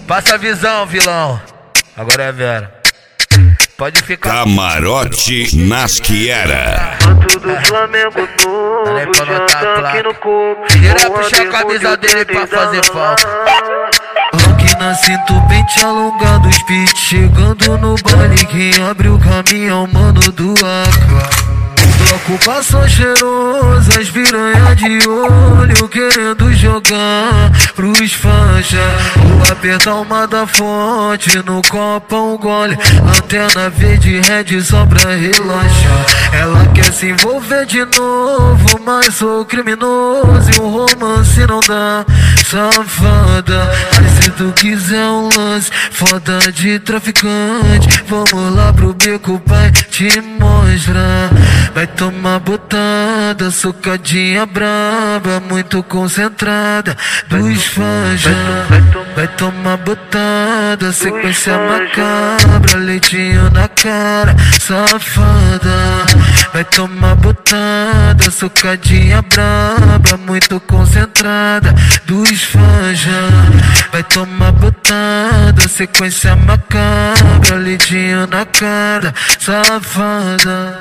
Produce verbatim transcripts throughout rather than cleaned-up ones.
Passa a visão, vilão. Agora é a Vera. Pode ficar. Camarote nas que era. Santo do Flamengo novo, já tá aqui no corpo. Queria puxar a camisa dele pra fazer falta. Rock na cinto, pente alongado, speed chegando no baile. Quem abre o caminho, mano do Aqua. Bloco passou cheiroso, as piranha de olho querendo jogar pros fanja. Vou apertar uma da fonte, no copo um gole, antena verde red só pra relaxar. Ela quer se envolver de novo, mas sou criminoso e o romance não dá. Safada, mas se tu quiser um lance foda de traficante, vamos lá pro beco, pai, te mostrar. Vai tomar botada, socadinha braba, muito concentrada, dos fãs já. Vai tomar botada, sequência macabra, leitinho na cara, safada. Vai tomar botada, socadinha braba, muito concentrada, dos fãs já. Vai tomar botada, sequência macabra, leitinho na cara, safada.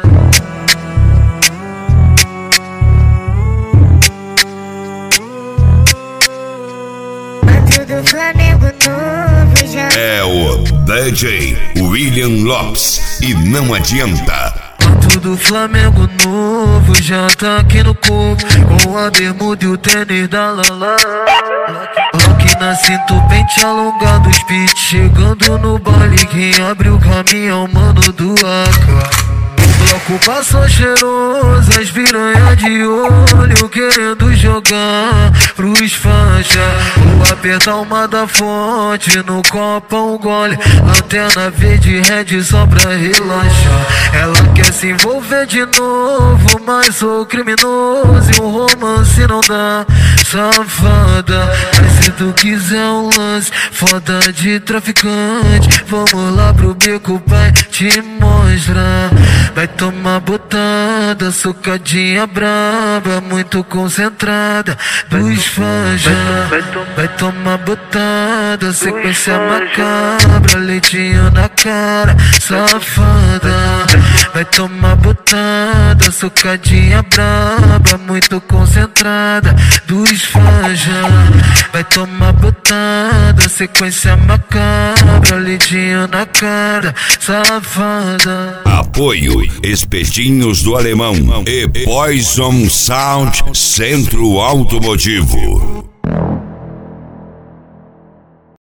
Do Flamengo novo já. É o D J William Lopes e não adianta. Do Flamengo novo já tá aqui no corpo, com a bermuda e o tênis da Lala. Rock na cinto, pente alongado, speed chegando no baile. Quem abre o caminho, mano do Aqua. O bloco passou cheiroso, as piranha de olho querendo jogar pros fanja. Vou apertar uma da fonte, no copo um gole, antena verde red só pra relaxar. Ela quer se envolver de novo, mas sou criminoso e o romance não dá. Safada, mas se tu quiser um lance foda de traficante, vamos lá pro beco, pai, te mostrar. Vai tomar botada, socadinha braba, muito concentrada, dos fãs já. Vai tomar botada, sequência macabra, leitinho na cara, safada. Vai tomar botada, socadinha braba, muito concentrada, dos fãs já. Vai tomar botada, sequência macabra, leitinho na cara, safada. Apoio Espetinhos do Alemão e Poison Sound Centro Automotivo.